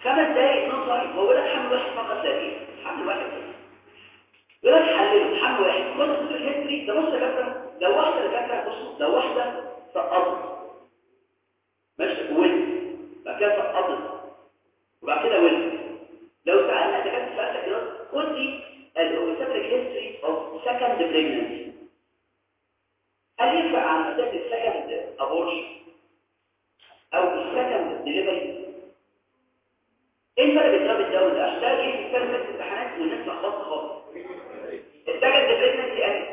5 دقايق نص ساعه هو لك حمل واحد فقط لا غير حمل واحد بس يقول لك حلله حمل واحد خد الهيستوري ده. بص يا جدع لو واحده دكاتره بصوا لو واحده سقطت ماشي ولد بعد كده سقطت وبعد كده ولد لو سالنا دكاتره سالك كده خد لي الاوبستريك هيستوري اوف سكند بريجننسي هل ينفع عن ذات السكند ابورشن او السكند ديليفري؟ ايه الفرق بين الدواء ده عشان ده جه في الامتحانات والناس لخبطت خالص. السكند بريجننسي اهي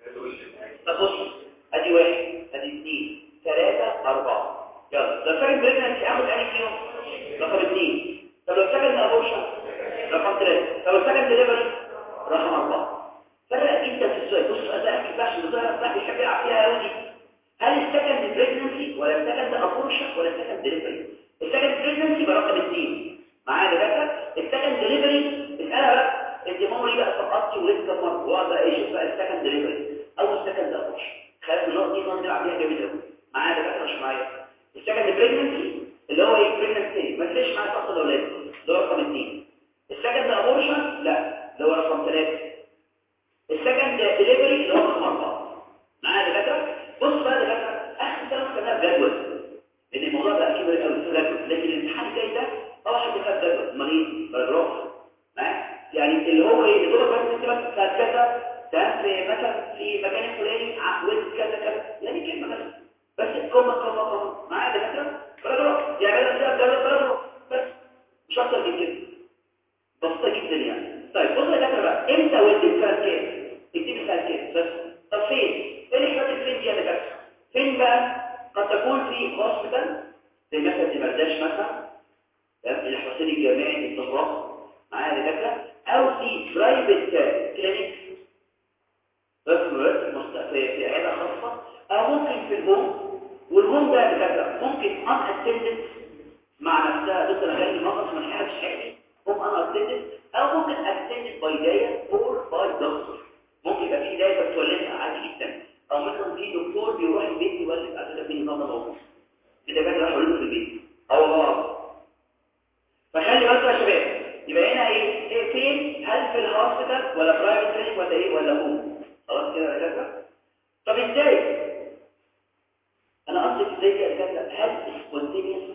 تبص ادي 1 ادي 2 3 4 يلا ده السكند بريجننسي اخد انهي فيهم؟ رقم 2. طب لو السكند ابورشن رقم 3. طب السكند ديليفري رقم 4. فرق انت في السؤال. بص ادائك بقى عشان الظاهر بتاعك بيحب يلعب فيها قوي دي. هل السكند بريجننسي ولا السكند ابورشن ولا السكند ديليفري؟ السكند بريجننسي برقم 2 معايا دكاتره. السكند ديليفري اسالها بقى انت مامي بقى سقطتي ولسه مره واقعد بقى اشوف بقى السكند ديليفري او السكند ابورشن. خلاص النقطه دي نقدر نلعب بيها جامد قوي معايا دكاتره. مش معايا السكند بريجننسي اللي هو ايه بريجننسي ما تلاقيش معايا سقط الاولاد ده رقم 2. السكند ابورشن لا ده هو رقم 3. السكند ديليفري اللي هو رقم 4 معايا دكاتره. بص بقى دكاتره اخر سنه كنا جدول لان الموضوع بقى كبر قوي في جدول لكن الامتحان الجاي ده طبعا حد خد جدول مريض باراجراف معايا يعني اللي هو ايه اللي هو بس انت بس كذا ده في مثلا في مكان فلاني عقود كذا كذا يعني كلمه بس كوما معايا دكاتره باراجراف يعني ده باراجراف بس مش اكتر من كده بسيطه جدا يعني. طيب بص يا دكاتره بقى امتى ولدت سنه كام؟ اكتبي سنه كام بس. طب فين؟ ايه اللي حصل فين دي يا دكاتره؟ فين بقى؟ قد تكون في هوسبيتال زي مثلا المرداش مثلا الحسين الجامعي الزهراء معايا دكاتره او في برايفت كلينيك بس في عياده خاصه او ممكن في الهوم. والهوم ده دكاتره ممكن ان اتندد مع نفسها دكتور غالي المقص ما حدش حقيقي هم ان اتندد او ممكن اتندد باي دايا اور باي دكتور. ممكن يبقى في دايا بتولدها عادي جدا او مثلا في دكتور بيروح البيت يولد اساسا في نظام موجود كده كده راح يولد في البيت او والله. فخلي بالك يا شباب يبقى هنا ايه فين؟ هل في الهوسبيتال ولا برايفت كلينيك ولا ايه ولا هوم؟ خلاص كده يا دكاتره. طب ازاي انا قصدي ازاي يا دكاتره؟ هل سبونتينيوس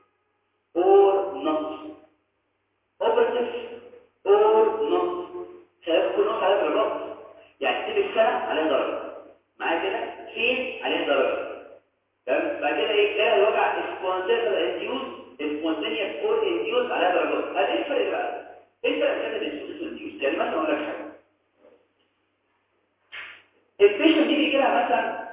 اور نوت اوبرتيف اور نوت؟ خلاص كل نقطه عليها درجات يعني تبقى السنه عليها درجه معايا كده فين عليها درجه تمام. بعد كده ايه ده الوجع سبونتينيوس انديوز سبونتينيوس اور انديوز عليها درجات. هل ايه الفرق بقى؟ ايه الفرق بين السبونتينيوس والانديوز؟ يعني مثلا اقول لك حاجه البيشنت دي بيجي لها مثلا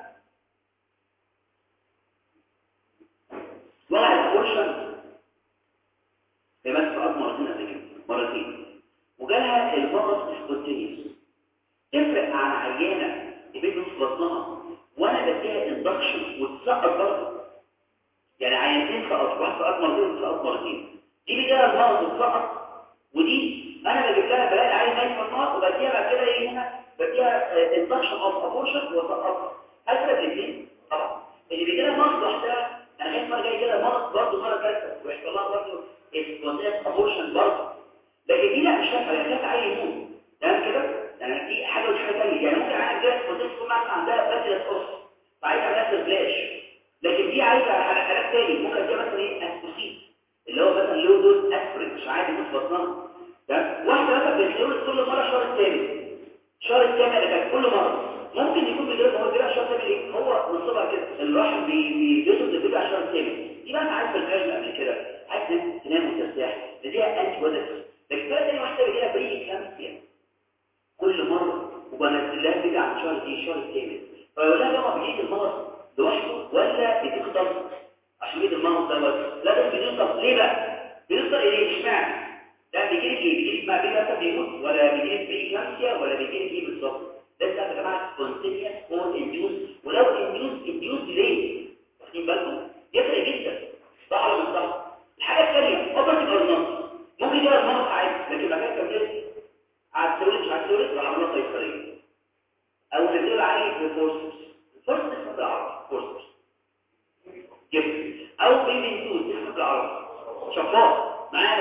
وجع الابورشن في مثلا مرتين قبل كده مرتين وجالها المرض سبونتينيوس. تفرق عن عيانه يبقى في بطنها وانا بديها اندكشن وتسقط برضه يعني عيانتين سقط واحد سقط مرتين وسقط مرتين. دي بيجي لها المرض وتسقط ودي انا بجيب لها بلاقي العيان ميت في النار وبديها بعد كده ايه هنا بديها اندكشن اوف ابورشن وسقطها. هل فرق الاثنين؟ طبعا اللي بيجي لها مرض لوحدها انا خايف مره جاي كده مرض برضه مره ثالثه ويحصل لها برضه اسبونتينيوس ابورشن برضه. لكن دي لا مش فاهمه يعني خايف عيل يموت تمام كده يعني دي حاجه ودي حاجه ثانيه. يعني ممكن عيل جاي اسبونتينيوس تكون عندها باتلس اوس فعايزه عمليه سبلاش لكن دي عايزه حاجات ثانيه ممكن دي مثلا ايه اسبوسيت اللي هو مثلا لو دوز اسبرين مش عادي يموت في بطنها تمام. واحده مثلا بتقول كل مره الشهر الثامن اللي كان كل مره ممكن يكون بيدرس هو بيدرس الشهر الثامن ايه هو نصبها كده الرحم بيدرس الدكتور على الشهر الثامن. دي بقى انت عايز بالكلام قبل كده عايز تنام وترتاح تديها انتي ودك. لكن بقى تاني واحده بيجي لها بري كلامسيا كل مره وبنزل لها بيجي عن شهر دي الشهر الثامن فيقول لها بقى بيجي المرض لوحده ولا بتخطر عشان يجي المرض دوت لا ده بيدوس. ليه بقى بيدوس ايه اشمعنى ده بيجي لك ايه؟ بيجي لك ما بين مثلا بيموت ولا بيجي لك بري كلامسيا ولا بيجي لك ايه بالظبط؟ ده يا جماعه سبونتينيوس اور انديوس. ولو انديوس ليه؟ واخدين بالكم؟ يفرق جدا صح ولا مش صح؟ الحاجه الثانيه اوبرتيف اور نوت ممكن يجي المرض عادي لكن مكان كبير هتولد مش هتولد ولا عمليه قيصريه او نزول عليه بفورسبس. الفورسبس اسمه بالعربي فورسبس جبت او بيبنتوز اسمه بالعربي شفاط معايا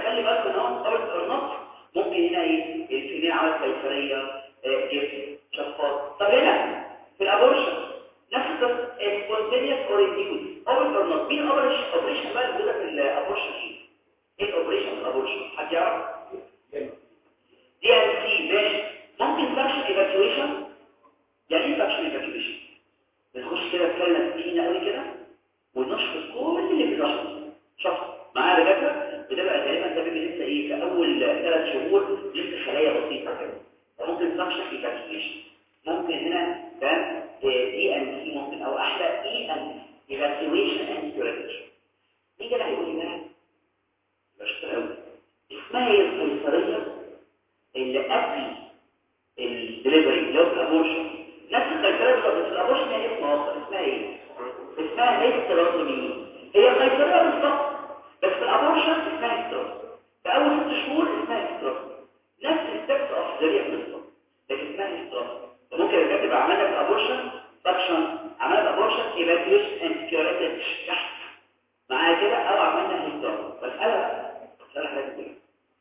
خلي بالك ان هو اورد اور نوت. ممكن هنا ايه الفيميل عملت قيصريه جبن شفاط. طب هنا في الابورشن نفس القصه سبونتينيوس اور انديوس اورد اور نوت. مين اوبريشن بقى اللي في الابورشن ايه الاوبريشن في الابورشن حد يعرف؟ دي ان سي ماشي. ممكن فاكشن ايفاكيويشن. يعني ايه فاكشن ايفاكيويشن؟ بنخش كده فعلا فينا قوي كده ونشفط كل اللي في الرحم شفط معايا دكاتره. بتبقى غالبا ده بيبقى لسه ايه في اول 3 شهور لسه خلايا بسيطه كده. فممكن فاكشن ايفاكيويشن. ممكن هنا ده دي ان سي ممكن او احلى اي ان ايفاكيويشن اند كيوريشن. دي كده هيقول لنا بشتغل قوي اسمها ايه القيصريه اللي قبل الدليفري اللي هو الابورشن. نفس القيصريه اللي في الابورشن هي اسمها ايه؟ اسمها هيستروتومي. هي قيصريه بالظبط بس في الابورشن اسمها هيستروتومي. في اول 6 شهور اسمها هيستروتومي. نفس الستبس اوف ذريع بالظبط لكن اسمها هيستروتومي. ممكن الكاتب عملها في الابورشن فاكشن عملها في الابورشن ايفاكيويشن اند كيوريتد تحت معايا كده او عملنا هيستروتومي. مساله حاجه كده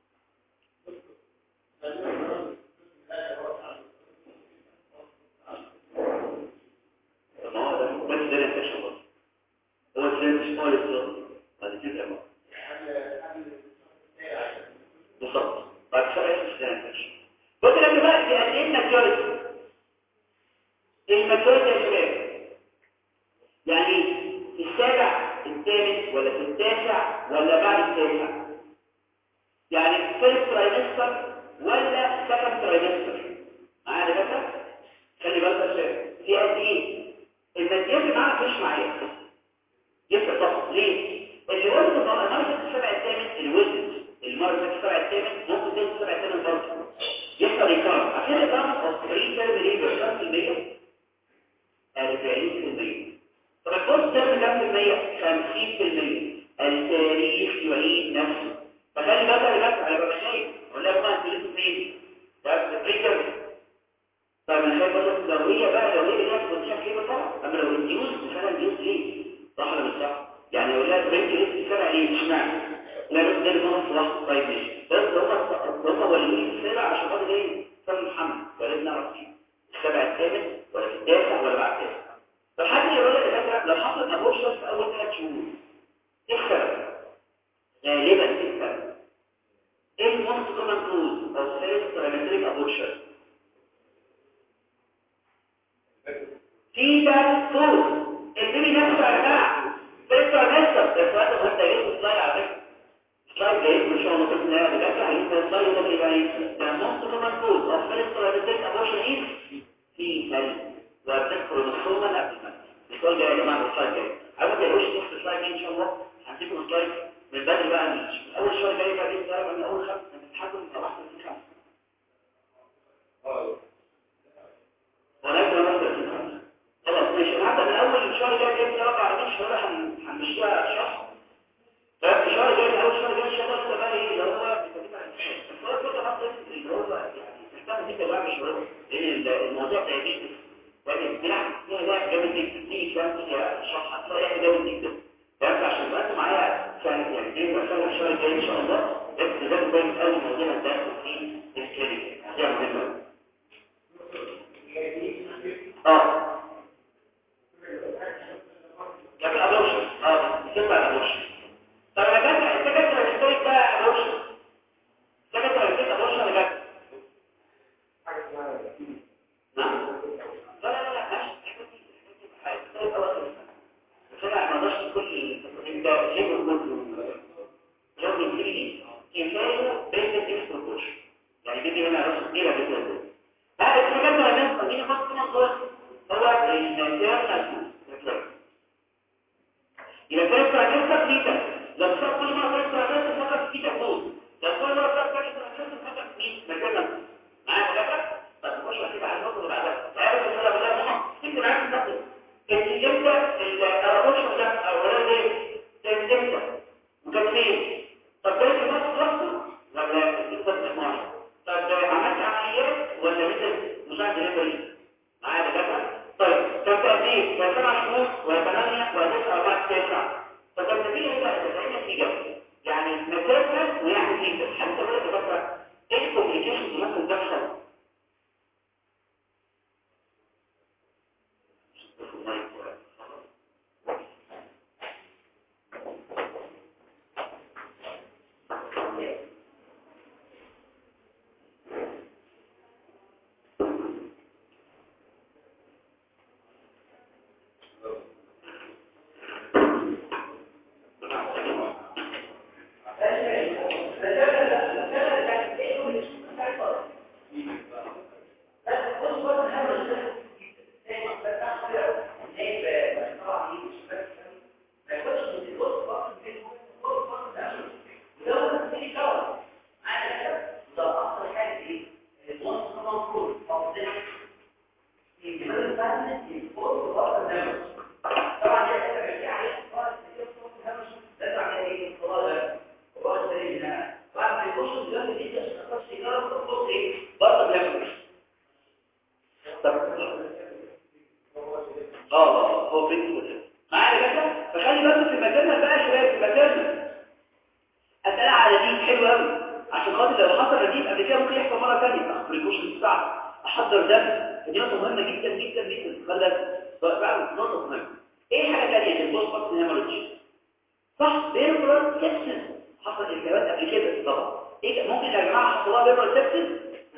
بالظبط. بعد شويه السنتش قلت لك بقى دي قد ايه الماجوريتي. الماجوريتي يا شباب يعني في السابع الثامن ولا في التاسع ولا بعد التاسع؟ يعني فيرست ترايمستر ولا سكند ترايمستر؟ معايا يا دكاتره؟ خلي بالك يا شباب في قد ايه الماجوريتي معاك مش معايا يفرق طبعا. ليه؟ اللي وزن المرة في السبع الثامن الوزن المرة في السبع الثامن ممكن تنزل السبع الثامن برضه يحصل إكرام. عشان الإكرام أصبحين كام ليه بكام في المية؟ 40%. طب البوست ترم كام في المية؟ 50%. التاريخ يعيد نفسه. فخلي بالك على بقى شيء ولا بقى انت لسه فين؟ ده بريكر. طب انا خايف بس لو هي اللي بتشوف كده طبعا. اما لو الديوز فعلا الديوز ليه؟ صح ولا مش صح؟ يعني اولاد بنت لسه سبع ليه اشمعنى؟ لا بس ده اللي هو صح. طيب ماشي بس هم وليين السبع عشان خاطر ايه؟ سبب محمد ولازم نعرف فيه السبع الثامن ولا في التاسع ولا بعد التاسع. فالحاجه اللي بقول لك لو حصل ابورشن في اول 3 شهور ايه السبب؟ غالبا ايه السبب؟ ايه الموست كومن كوز او سيريس ترايمتريك ابورشن؟ في ده كوز البيبي نفسه يا جماعه بيطلع نفسه. ده سؤال ده انت جايب سلايد على فكره سلايد جايب ان شاء الله باذن الله بجد عايزين السلايد ده يبقى ايه؟ ده موست كومن كوز او سيريس ترايمتريك ابورشن ايه؟ في هل وبتذكر الصوره قبل ما السؤال جاي يا جماعه السلايد جاي. عاوز تقولش نص السلايد ان شاء الله هنديكم السلايد من بدري بقى من اول شهر جاي بقى دي من اول 5 هنتحكم من واحده في 5 ولكن انا خلاص ماشي. حتى من اول شهر جاي جاي 4 شهور هنمشيها شهر. بس الشهر جاي اول شهر جاي ان شاء الله كده بقى ايه اللي هو بتبقى بس هو كده حاطط اللي هو يعني تحتاج دي كده مش شهور لان الموضوع تهديد يعني بنعمل فيها لا جامد جدا دي كام فيها شرح هتلاقي جامد جدا. بس عشان بقى معايا كان يعني دي مثلا الشهر الجاي ان شاء الله بس ده كويس قوي موضوع الدرس في الكلينيك مواضيع مهمه. لكن الابورشن بتبقى الابورشن. طب يا جماعه انت كده بتقول بقى ابورشن ده كده بتقول ابورشن ولا لا؟ نعم لا فانا ما اقدرش كل انت شيء كله لو يجري كفايه بين الاكسبروش يعني دي هنا راس كبيره جدا. بعد كده الناس قاعدين يحطوا منظور هو الماتيريال يبقى فرق تراكيزة فيتا لو صار كل مرة فرق تراكيزة فقط فيتا فوز لو كل مرة فرق تراكيزة فقط مين مكانها معايا مجابة طب نخش بقى كده على النقطة اللي بعدها تعالوا كده ولا بلا ماما انت معاك النقطة ان امتى الابورشن ده اولا ايه كان امتى وكان فين طب ده في نفس راسه ولا الانسان معين طب عملت عمليات ولا مثل مساعد ليبري معايا مجابة طيب كان تأثير كان 7 شهور و8 و9 و9 فكان نتيجة بقى تبقى نتيجة يعني مسافة جدا ويعني جدا حتى ولا تفكر ايه الكومبليكيشنز ممكن تحصل. هو فين معايا كده. فخلي بالك في المكان بقى شويه في المكان اسئله على دي حلوه قوي عشان خاطر لو حصل رديف قبل كده ممكن يحصل مره ثانيه بريكوشن بتاعته احضر دم. دي نقطه مهمه جدا جدا جدا. خلي بقى نقطه مهمه. ايه حاجه ثانيه البوست بطن هيموريدج صح بيربرال سيبسس حصل التهابات قبل كده طبعا. ايه ممكن يا جماعه حصل لها بيربرال سيبسس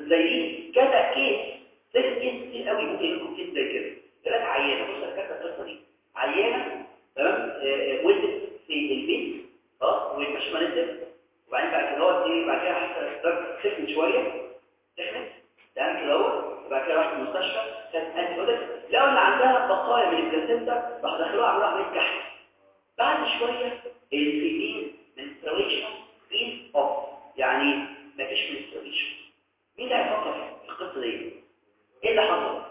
زي كذا كيس زي كيس كتير قوي ممكن يكون كيس زي كده. ثلاث عيانه بص الكارته القصه دي عيانه تمام ولدت في البيت والمشمى نزل وبعدين بعد كده هو ايه بعد كده حصل سخن شويه سخنت تمام كده وبعد كده راحت المستشفى كانت انتي لقوا ان عندها بقايا من البلاسينتا راح دخلوها عملوا عمليه كحك. بعد شويه الفيمين منستريشن از اوف يعني مفيش منستريشن. مين اللي هيفكر في القصه دي؟ ايه اللي حصل؟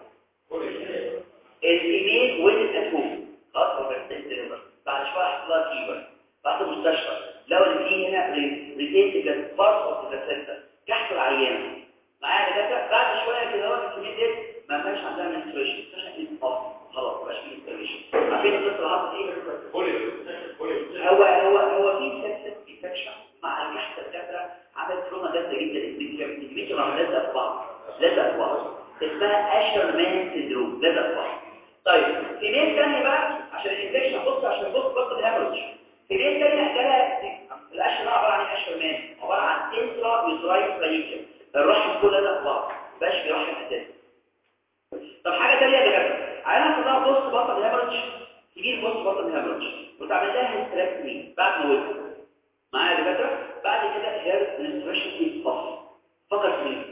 الفيميل ولدت ات هوم خلاص بعد شويه حصل لها فيبر بعد المستشفى لو اللي فيه هنا ريتينت بارت اوف ذا سنتر تحت العيانه معايا دكاتره. بعد شويه كده وقت الفيميل دي ما كانش عندها منستريشن خلاص مبقاش فيه منستريشن. عارفين القصه اللي حصلت ايه؟ هو في سكسس انفكشن مع الكحه الدكاتره عملت تروما جامده جدا. البيت راح لازقه في بعض اسمها اشرمان سيندروم لازقه في بعض. طيب في ناس ثانيه بقى عشان الانفكشن بص عشان بص الهيموريدج في ناس ثانيه جالها الاشر ده عباره عن اشرمان عباره عن انترا يوتراين بلانيكيا الرحم كله لازق في بعض مبقاش في رحم اساسي. طب حاجه ثانيه يا جماعه عينها طلع بص بطن هيموريدج كبير بص بطن هيموريدج وتعمل لها هيستراكتومي بعد ما ولدت معايا يا دكاتره. بعد كده هير منستريشن في فقط مين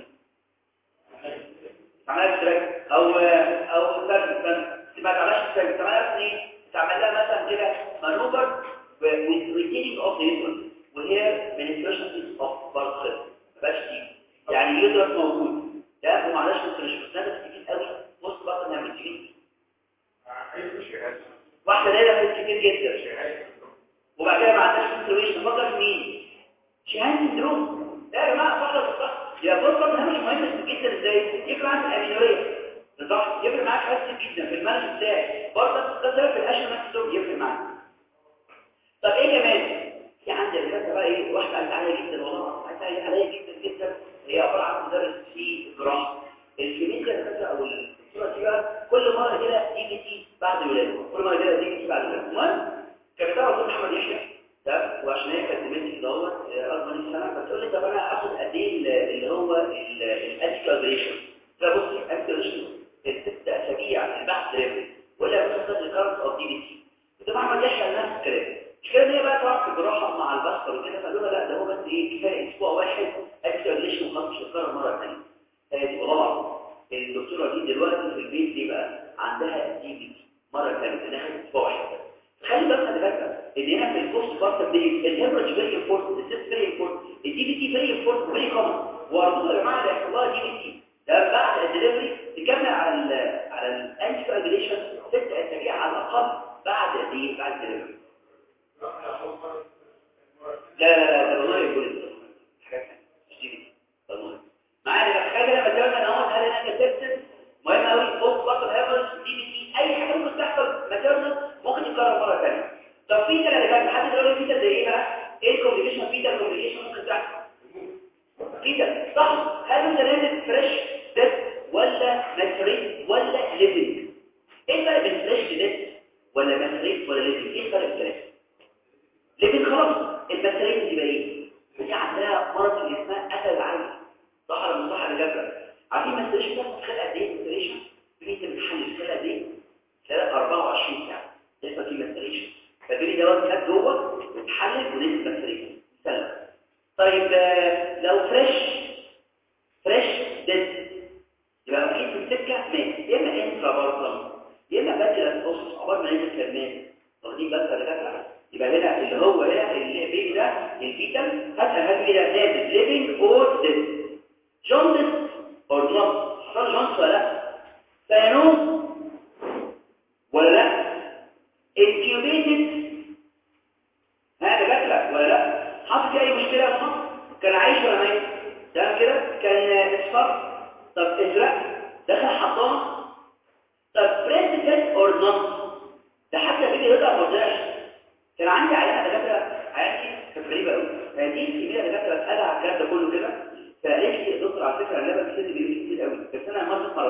عملت تراك او فرد ما تعملش تراك تعملها ايه تعمل لها مثلا كده مانوفر وريتيننج اوف ذا وهي منستريشن اوف بارت بس دي يعني يدرس موجود ده وما علاش منستريشن بس ده كتير قوي بص بقى انها بتجيب واحده دايره كتير جدا وبعد كده ما عندهاش منستريشن فكر في مين شهان سندروم ده يا جماعه فقط صح يا بص ده مش مهم جدا ازاي يفرق معاك الامينوريه بالظبط يفرق معاك حاجات جدا في المانج بتاعك برضه ده في الاشهر ماكسوم يفرق معاك. طب ايه كمان في عندي الفكره بقى ايه واحده عايزه عليا جدا والله عايزه عليا جدا جدا هي عباره عن مدرس في الجراحه الكيميكا الفكره او الصوره دي بقى كل مره كده تي بعد ولاده كل مره كده تي بعد ولاده. المهم كان بتاع محمد يحيى ده وعشان هي كانت بنتي دوت اصغر من سنه بتقول لي طب انا اخد قد ايه اللي هو الانتيكوابريشن ده بص الانتيكوابريشن الست اسابيع البحث ريفري ولا بتاخد الكارت اوف دي بي سي. ده محمد يحيى قال نفس الكلام مش كده هي بقى طبعا في الجراحه مع الباسكر وكده فقالوا لها لا ده هو بس ايه كفايه اسبوع واحد انتيكوابريشن وخلاص مش هتكرر مره ثانيه. دي والله الدكتوره دي دلوقتي في البيت دي بقى عندها دي بي سي مره ثانيه دخلت اسبوع واحد. خلي بالك خلي بالك ان هنا في البوست بارت دي الهيموريدج فيري امبورتنت السيست فيري امبورتنت الدي بي تي فيري امبورتنت فيري كومن وارجو يا جماعه اللي هيحصل لها دي بي تي ده بعد الدليفري تكمل على الانتي كواجيليشن 6 اسابيع على الاقل بعد قد ايه بعد الدليفري. لا ده والله يقول حاجات ثانيه مش دي بي تي والله معايا الحاجه لما تقولنا ان هو هل انا كتبت مهم قوي بوست بارت هيموريدج دي بي تي اي حاجه ممكن تحصل ماتيرنال ممكن تتكرر مره ثانيه. طب في كده لحد دلوقتي في زي ايه بقى ايه الكومبليكيشن في ده الكومبليكيشن ممكن ده نازل فريش ديت ولا ماتريت ولا ليفنج؟ ايه الفرق بين فريش ديت ولا ماتريت ولا ليفنج؟ ايه الفرق بين الثلاثه؟ ليفنج خلاص، الماتريت تبقى ايه؟ دي عندها مرض اللي اسمها قتل العين، صح ولا مش صح يا دكاتره؟ عارفين ماتريشن ده خلق قد ايه ماتريشن؟ انت بتحلل خلق قد ايه؟ خلق 24 ساعه لسه في ماتريشن، فالبيبي دوت كان جوه وتحلل ونزل ماتريشن سلام. طيب لو فريش ديد يبقى اكيد في السكه مات، يا اما انترا بارتم يا اما باتيلاس اوس عقبال ما ينزل كلمات، واخدين بالك يا دكاتره؟ يبقى هنا اللي هو هنا البيبي ده الفيتال هل ده نازل ليفنج اور ديد، جوندس اور نوت، حصل جوندس ولا لا؟ سيانوم ولا لا؟ انكيوبيتد ها دكاتره ولا لا؟ حصل فيه اي مشكله يا مصر؟ كان عايش ولا ميت؟ تمام كده؟ كان اصفر؟ طب ازرق؟ دخل حضانه؟ طب بريزنت اور نوت؟ ده حتى فيديو يطلع ما رضاش. كان عندي عيانه دكاتره، عيانتي كانت غريبه قوي، دي كبيره دكاتره اتقال على الكلام ده كله كده، فقالت لي يا دكتور على فكره اللبن كتير بيجي كتير قوي، بس انا مرة ما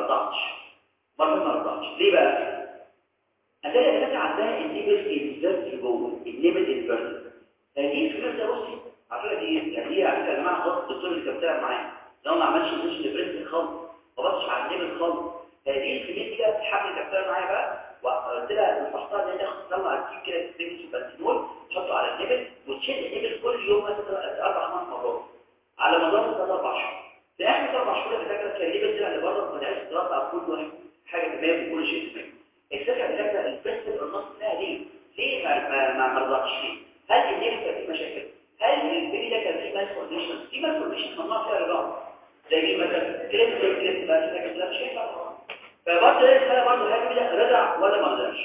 رضعتش ليه بقى؟ هتلاقي دكاتره عندها النيبل انفيرت جوه، النيبل انفيرت، هذه الفكره ده بصي على فكره دي يعني دي على فكره يا جماعه خلاص الدكتور اللي كان بتاعي معايا لو ما عملش مش برنس خالص ما بصش على النيبل خالص، هذه الفكره دي كده بتحمل الدكتور معايا بقى، وقلت لها نصحتها ان هي تاخد تطلع الكيك كده سبيس وبنتينول تحطه على النيبل وتشد النيبل كل يوم مثلا 4-5 مرات على مدار 3-4 شهور. في اخر 4 شهور الدكاتره كان النيبل طلع لبره ما دعيش ترفع كل واحد حاجه تمام وكل شيء تمام. الفكره الدكاتره البريست النص بتاعها دي ليه ما رضعتش ليه؟ هل النيبل كان فيه مشاكل؟ هل البيبي ده كان فيه مالفورميشن؟ في مالفورميشن ممنوع فيها الرضاعه زي مثلا كريب بقى كده كده مش هينفع. فبرضه الحاله برضه هل ده رضع ولا ما رضعش؟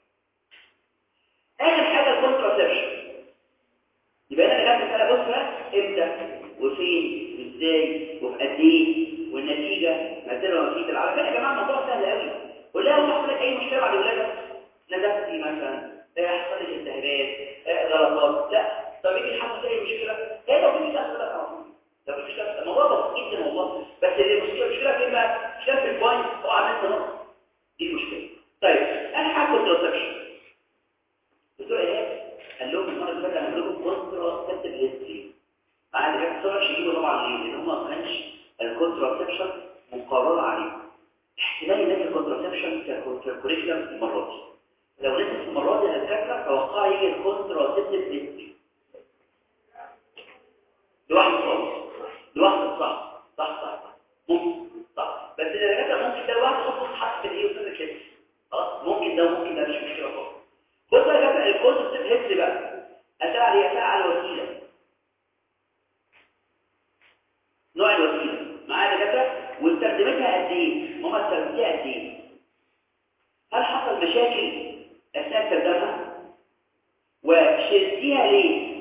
اخر حاجه الكونتراسبشن. يبقى انا جبت الحاله بص بقى امتى وفين وازاي وفي قد ايه والنتيجه مثلا نتيجه على فكره يا جماعه الموضوع سهل قوي، قول لو حصل لك اي مشكله بعد الولاده نزفتي مثلا حصل لك التهابات غلطات لا طب ايه حصل اي مشكله هي لو في اسئله اه طب مش كده الموضوع بسيط جدا والله، بس المشكله فين بقى؟ مش في البوينت هو عملت نقطه دي المشكله. طيب انا هاخد كونتراسبشن دكتور ايهاب قال لهم المره اللي فاتت هعمل لكم كونتراسبتيف هيستوري عادي ما بتسرعش يجيبوا طبعا ليه؟ لان هم ما كانش الكونتراسبشن مقرر عليه. احتمال ينزل الكونتراسبشن كالكوريكولم المره دي، لو نزل المره دي الدكاتره توقع يجي الكونتراسبتيف هيستوري لوحده خالص لوحده صح ممكن صح، بس الدكاتره ممكن ده لوحده خالص تحط في ايه وتنزل كده خلاص ممكن ده وممكن ده مش مشكله خالص. بص يا جماعه الكونتراسبتيف هيستوري بقى اسال على الوسيله، نوع الوسيله معايا دكاتره واستخدمتها قد ايه؟ ماما استخدمتها قد ايه؟ هل حصل مشاكل اثناء استخدامها؟ وشلتيها ليه؟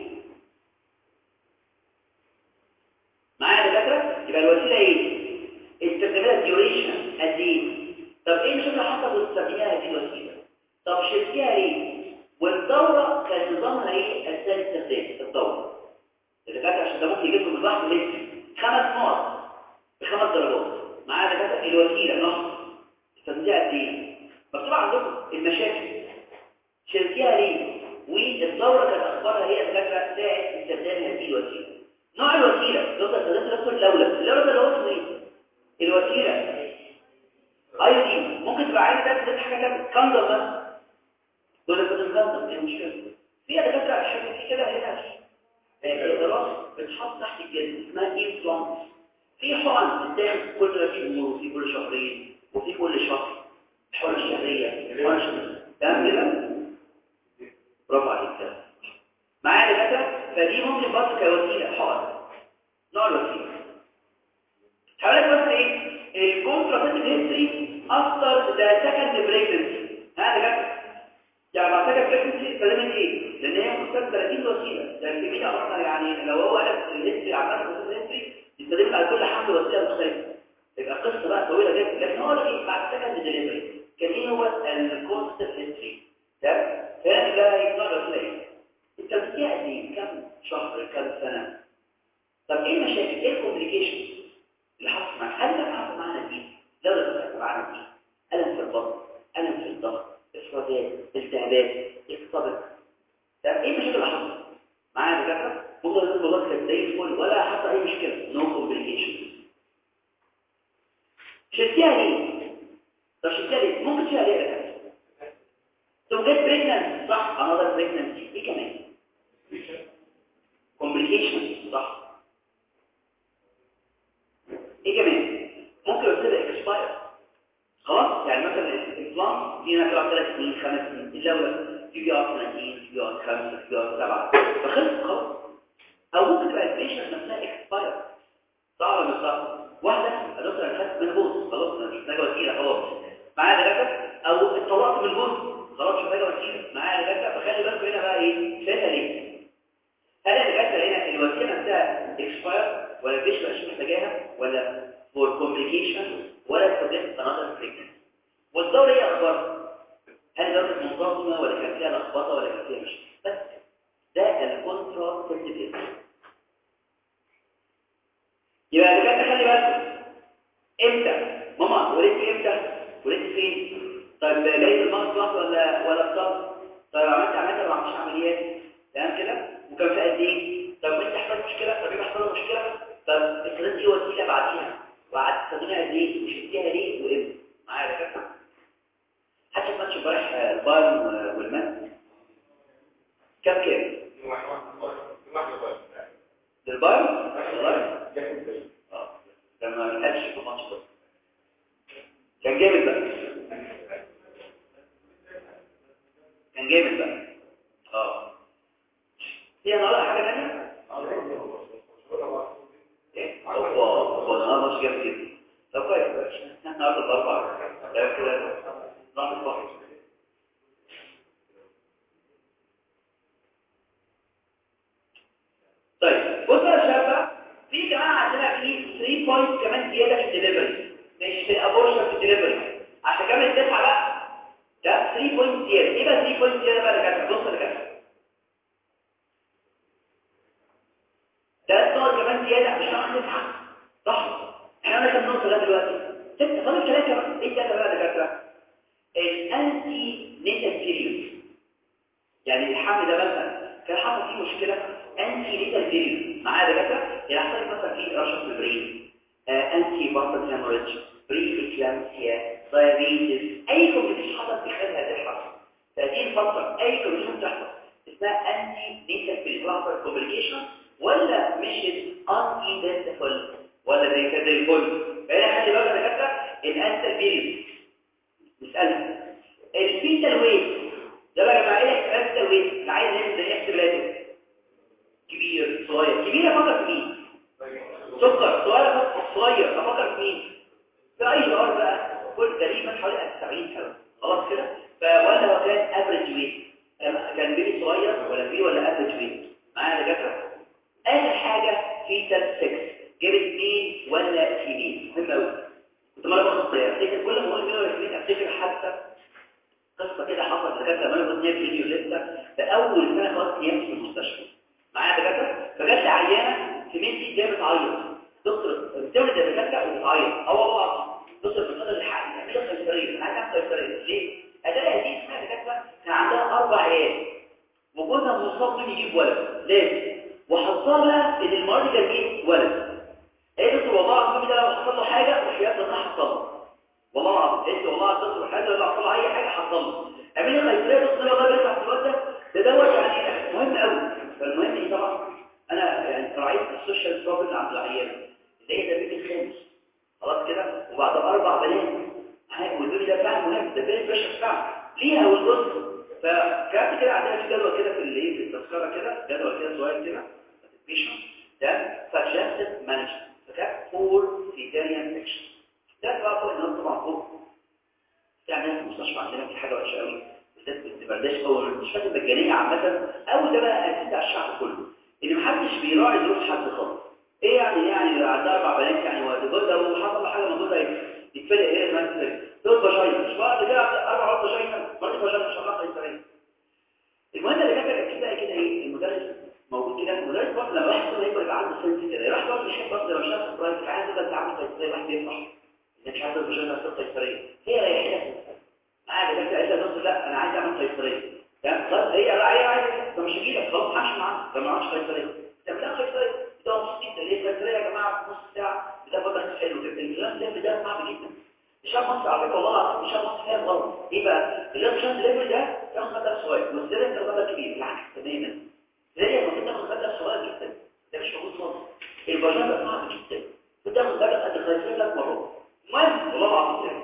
معايا دكاتره يبقى الوسيله ايه؟ استخدامها ديوريشن قد ايه؟ طب ايه المشاكل اللي حصلت واستخدمتها هذه الوسيله؟ طب شلتيها ليه؟ والدوره كان نظامها ايه اثناء الاستخدام؟ الدوره الدكاتره عشان ده ممكن يجيب لكم الواحد ليه 5 نقط ب5 درجات. معايا دكاتره الوسيله نص استخدمتها قد ايه؟ مكتوب عندكم المشاكل شلتيها ليه؟ والدوره كانت اخبارها هي دكاتره ساعه استخدام هذه الوسيله. نوع الوسيله دكتور استخدمت نفسه اللولب اللي هو اسمه ايه؟ الوسيله ايودين ممكن تبقى عايزه تاخد حاجه ثانيه كاندل بس دول كاندل ايه المشكله؟ في دكاتره عشان في كده هنا في دراسه بتحط تحت الجلد اسمها امبلانت، في حقن بتتاخد كل 3 شهور وفي كل شهرين وفي كل شهر حقن شهريه تمام كده؟ برافو عليك كده معايا دكاتره. فدي ممكن برضه كوسيله حقن نوع الوسيله. هقول لك مثلا ايه الكونتراسبتيف هيستوري افتر ذا سكند بريجنسي ها دكاتره يعني بعد كده بريجنسي استخدمت ايه؟ لان هي مستخدمه 30 وسيله ده الكميه اصلا يعني لو هو قال الهيستوري عمال الهيستوري يستخدم على كل حمل وسيله مختلفه يبقى قصه بقى طويله جدا. لكن هو لك بعد سكند ديليفري كان ايه هو الكونتراسبتيف هيستوري تمام؟ فهنا بقى يطلع الوسيله ايه؟ انت بتديها قد ايه؟ كم شهر كم سنه؟ طب ايه المشاكل؟ ايه الكومبليكيشن؟ اللي حصل معاك هل ده حصل معانا دي لو ده حصل معانا دي الم في البطن الم في الظهر افرازات التهابات اكتبك ده ايه المشاكل اللي حصلت معايا دكاتره ممكن يكون الموضوع كان زي الفل ولا حصل اي مشكله نو كومبليكيشن شلتيها ليه طب شلتيها ليه ممكن تشيلها ليه يا دكاتره تو جيت بريجننت صح انذر بريجننسي ايه كمان كومبليكيشن صح ايه كمان ممكن يصير اكسباير خلاص يعني مثلا الامبلانت دي انا بقى 3 سنين 5 سنين الاول في بي ار 30 في بي ار 5 في بي ار 7 فخلص خلاص او ممكن تبقى البيشنت نفسها اكسباير صعب ولا مش صعب واحده دكتور انا خدت منبوذ خلاص انا مش محتاجه وسيله خلاص معايا دكاتره او اتطلقت من الجوز خلاص مش محتاجه وسيله معايا دكاتره فخلي بالكم هنا بقى ايه شايفها ليه هل الدكاتره هنا الوسيله نفسها اكسباير ولا البيشنت مش محتاجاها ولا فور كومبليكيشن ولا بروبلم انذر تريتمنت والدوره ايه اخبارها هل درجه منتظمه ولا كان فيها لخبطه ولا كان فيها مشكله بس ده الكونتراسبتيف يبقى الدكاتره خلي بالكم امتى ماما ولدتي امتى ولدتي فين طيب جاي المرض ولا بطل طيب عملت عمليات ولا ما عملتش عمليات تمام كده وكان في قد ايه طب انت حصلت مشكله طب ايه حصل مشكله طب استخدمت ايه وسيله بعديها وقعدت تستخدمها قد ايه وشلتيها ليه وامتى معايا دكاتره حتى ما تشوف امبارح البايرن والمان كام البايرن لما ما لحقش في الماتش ده كان جامد بقى كان جامد بقى في النهارده حاجه ثانيه ايه هو النهارده مش جامد جدا طب كويس النهارده الاربعاء ده كده ناقص واحد طيب بص يا شباب في جماعه عندنا في 3 بوينتس كمان زياده في الدليفري مش في الابورشن في الدليفري عشان كمان التسعه بقى ده 3 بوينتس زياده ايه بقى 3 بوينتس زياده بقى يا جماعه بص يا جماعه ده نقط كمان زياده مش هنعمل 9 صح احنا عندنا كام نقطه لغايه دلوقتي 6 فاضل كلام كمان ايه ده بقى يا دكاتره الانتي نيتال بيريود يعني الحمل ده مثلا كان حصل فيه مشكله انتي نيتال بيريود معايا دكاتره يعني حصل مثلا فيه رشح في البرين انتي بارتال هيموريدج بري اكلامسيا دايابيتس اي كومبليكيشن حصل في خلال هذه الفتره هذه الفتره اي كومبليكيشن تحصل اسمها انتي نيتال بيريود لحظه كومبليكيشن ولا مشيت ان ايدنتيفول ولا زي الفل فهنا خلي بالك يا دكاتره الانتي بيريود نسالها الفيتال ويت ده بقى يا جماعه ايه الفيتال ويت اللي عايز يحسب ولاده كبير صغير كبير افكر في مين سكر صغير افكر في مين في اي ار بقى كل تقريبا حوالي 70 سنه خلاص كده ولا هو كان افريج ويت كان بيبي صغير ولا بي ولا افريج ويت معايا دكاتره اخر حاجه فيتال 6 جابت مين ولا فيميل مهم قوي كنت مره باخد افتكر كل ما اقول كده ولا افتكر حتى قصه كده حصلت دكاتره ما كنت نايم فيديو لسه في اول سنه خلاص ايام في المستشفى معايا دكاتره فجت عيانه في ميدي جايه بتعيط دكتور بتولد الدكاتره وبتعيط والله دكتور بتقدر الحق تعمل لها قيصريه انا عايز اعمل قيصريه ليه ادالها هذه اسمها دكاتره كان عندها 4 عيال وجوزها مصاب يجيب ولد لازم وحصل لها ان المرض كان ايه ولد ايه دكتور والله العظيم ده لو حصل له حاجه وحياه الله حصل له والله العظيم انت والله الدكتور حاجه لو حصل له اي حاجه حصل له اعمل لي قيصريه دكتور والله بيطلع في الوقت ده دوت يعني مهم قوي فالمهم ايه طبعا انا يعني راعيت السوشيال بروبلم عند العيال اللي هي ده البيبي الخامس خلاص كده وبعد 4 بنات والبيبي ده فعلا مهم ده بيبي بريشر فعلا ليها والجزء فكانت كده عندنا في جدول كده في الايه في التذكره كده جدول كده صغير كده بيشن ده سجستد مانجمنت فكان فور سيزاريان سكشن ده بقى فوق الناس طبعا فوق يعني ناس في المستشفى عندنا في حاجه وحشه قوي بالذات البرداش او المستشفيات المجانيه عامه او ده بقى اساس على الشعب كله ان محدش بيراعي ظروف حد خالص ايه يعني عندها 4 بنات يعني وجوزها وحصل له حاجه من جوزها يتفلق ايه ما يتفلق دول بشاير مش بعد كده 4 بشاير مرضي بشاير مش الله قيصريه المهم اللي كانت كده ايه المدرس موجود كده المدرس برضه لما واحد يكبر يبقى عنده سنس كده راح برضه يحب برضه لما شاف سربرايز عايز بقى تعمل قيصريه واحد يفرح انت مش عايز الفاجينا تصير قيصريه هي ريحتها معايا دكتور قال لي لا انا عايز اعمل قيصريه تمام خلاص هي عايزه طب مش هجيلك خلاص همشي معاك ده ما عملش قيصريه تعملها قيصريه ده مبسوط اللي هي قيصريه يا جماعه في نص ساعه ده بدل حلو كده الجلد ده صعب جدا الشاب مصر على فكره والله العظيم الشاب مصر فيها غلط ايه بقى الجلد ليفل ده ياخد مبلغ صغير والسيرم ده مبلغ كبير بالعكس تماما هي المفروض تاخد مبلغ صغير جدا ده مش موجود خالص الفاجينا ده صعب جدا بتاخد مبلغ قد القيصريه 3 مرات المهم والله العظيم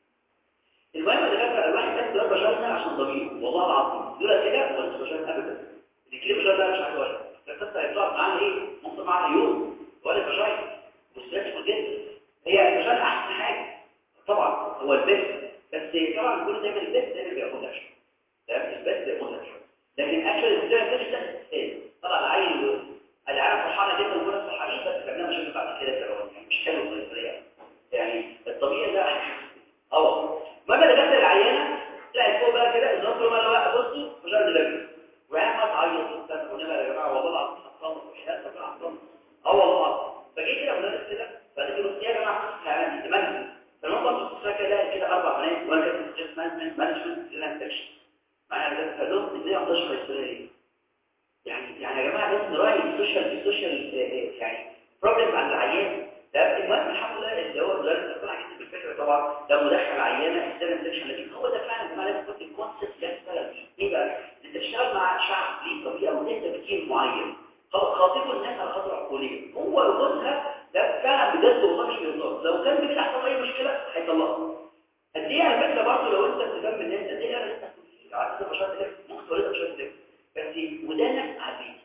المهم اللي فاكر الواحد بس ده فاجينا عشان ضمير والله العظيم دول كده ولا فاجينا ابدا اللي كده فاجينا ده مش عارف ولا القصه هيطلع معانا ايه ممكن معانا يوم ولا فاجينا مستشفى جدا هي الفاجينا احسن حاجه طبعا هو البث بس طبعا كل دايما البث دايما بياخدها شويه تمام البث بياخدها شويه لكن اكشن البث ده طبعا العيال فرحانه جدا وكل فرحانين بس كانها مش بعد كده يعني مش حلو في الطريقه يعني الطبيعي ده ما انا دخلت العيانه تلاقي فوق بقى كده النظر ما لا بصوا مجرد لبس وعيال ما تعيط قلنا بقى يا جماعه والله العظيم حصلنا وحياه ربنا حصلنا والله فجيت كده مدرس كده بعد كده بص يا جماعه يعني تمام فالنقطه بص كده 4 بنات وانا كنت جسم مانجمنت ريلاكسيشن مع ده فلوس اللي 11 اسبوعيه يعني يا جماعه لازم نراعي السوشيال يعني بروبلم عند العيان ده المهم الحمد لله اللي هو مدرس طلع جدا بالفكره طبعا ده مدخل عيانه السيرم سيكشن لكن هو ده فعلا يا جماعه لازم تكون الكونسبت ده يشتغل ايه بقى انت تشتغل مع شعب ليه طبيعه وليه تفكير معين خاطبوا الناس على خاطر عقوليه هو جوزها ده فعلا بجد والله مش بيهزر لو كان بيجي تحصل اي مشكله هيطلقها قد ايه على فكره برضه لو انت بتهتم بالناس قد ايه انا لسه عايز اشرح لك ممكن تقول لك شويه بس ودانك عادي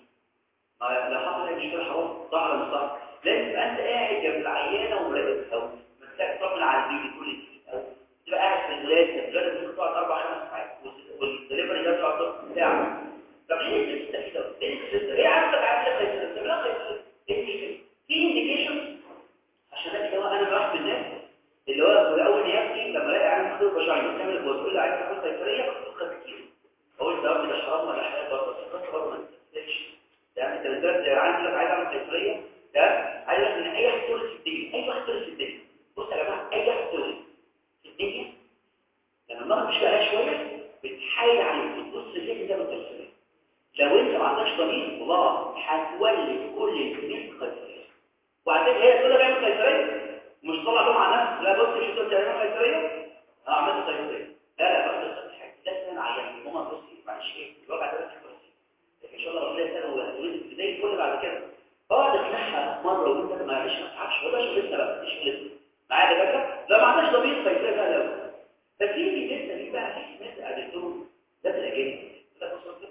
لو حصل اي مشكله خلاص صح ولا مش صح لازم تبقى انت قاعد جنب العيانه ومراقبها او محتاج تطمن على البيبي كل او تبقى قاعد في الولاده ممكن تقعد 4 5 ساعات والدليفري ده بتقعد ساعه طب ليه انت كده ليه ايه عارفه عامله كده بتعملها كده في انديكيشن عشان كده انا بحب الناس اللي هو في اول يبكي لما الاقي عامل خطوه بشعري تعمل بتقول لي عايز تعمل قيصريه بتفكر كتير اقول ده ده حرام ولا حلال برضه بس برضه ما تستاهلش يعني انت بالذات عايز اعمل قيصريه ده عايز ان اي واحد تولد في الدنيا اي واحد تولد في الدنيا بص يا جماعه اي واحد تولد في الدنيا لما المرض مش بقى شويه بتحايل عليك وتبص ليه ده بالقيصريه لو انت ما عندكش ضمير والله هتولد كل الكميه قيصريه وبعدين هي تقول لك اعمل قيصريه مش طلع لهم على نفسك لا بص مش انت بتعمل قيصريه انا عملت قيصريه لا بس حاجه ده انا عيان ماما بصي معلش ايه الوجع ده لكن ان شاء الله ربنا يسهل وتولد زي الفل بعد كده اقعد اقنعها مره وانت معلش ما تعرفش ولا شغلتنا بقى مش شغلتنا معايا ده فكره لا ما عندناش ضمير قيصريه بقى لو بس في لسه دي بقى في ناس قابلتهم ده في الاجانب ده بصوا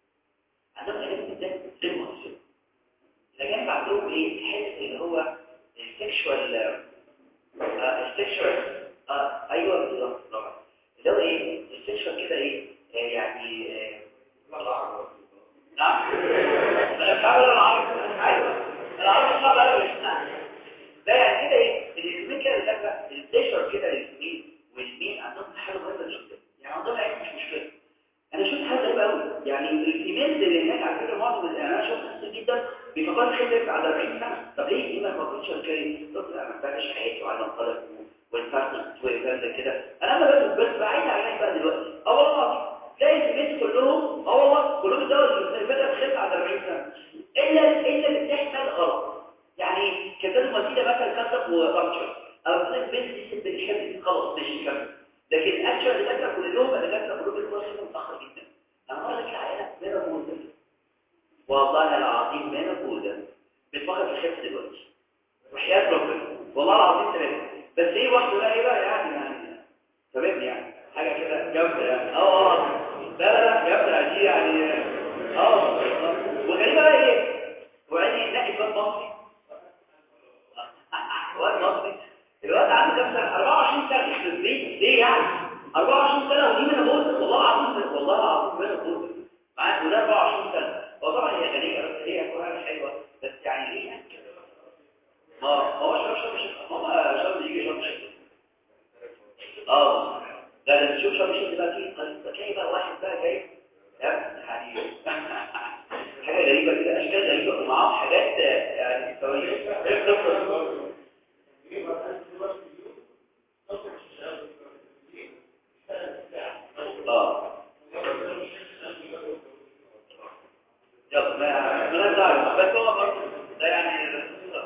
عندهم اجانب ده غير مصري الاجانب عندهم ايه الحس اللي هو السكشوال ايوه بالظبط اللي هو ايه السكشوال كده ايه يعني نعم انا مش عارف العربي ايوه العربي صعب قوي ده يعني كده ايه الاسمين كده السكشوال كده الاسمين والمين عندهم حاجه مهمه جدا يعني عندهم عيب مش مشكله انا شفت حاجه غريبه قوي يعني الايميلز اللي هناك على فكره معظم انا شفت ناس جدا بيفكروا خدمه على 40 سنه طب ليه ما كنتش شغال قلت انا ما بعملش حياتي وعايز انطلق والفرق وكذا كده انا ما بس بعيد عنك بقى دلوقتي والله تلاقي الايميلز كلهم والله كلهم الدول اللي بدات خدمه على 40 سنه الا اللي بتحصل غلط يعني كذا مزيده مثلا كسب وفانكشن او بس بنحب خلاص ماشي كمل لكن اكشن الدكاتره كلهم الكورس متاخر جدا انا بقول لك العيله مينوبوزا والله العظيم مينوبوزا بتفكر في الخف دلوقتي وحياه ربنا والله العظيم تمام بس ايه واحده بقى ايه بقى يعني تمام يعني حاجه كده جامده يعني لا جامده دي يعني وغريبه بقى ايه وعيني ناحيه واد مصري واد مصري الواد عنده كام سنه 24 سنه في البيت ليه يعني 24 سنه ودي مينوبوزا والله العظيم مينوبوزا معاك وده 24 سنه وطبعا هي غنيه بس هي كلها حلوه بس يعني ليه يعني ما هو شرب يجي شرب لا لازم تشوف شرب الشيء بقى فيه تلاقي بقى واحد بقى جاي يعني حاجه غريبه كده اشكال غريبه ومعاهم حاجات يعني كويس يلا ما نزعل بس هو برضه ده يعني